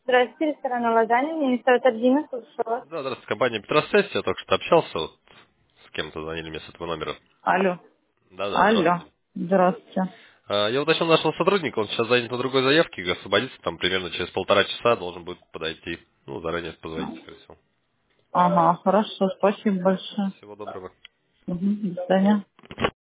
Здравствуйте, ресторан «Лазанья». Администратор Дина, слушаю вас. Да, здравствуйте, компания Петросесть. Я только что общался вот с кем-то, звонили мне с этого номера. Алло. Да, Алло. здравствуйте. Здравствуйте. Я уточнил нашего сотрудника, он сейчас занят на другой заявке, освободится там примерно через 1,5 часа, должен будет подойти. Ну, заранее позвонить, скорее всего. Ага, хорошо, спасибо большое. Всего доброго. Мгм, до свидания.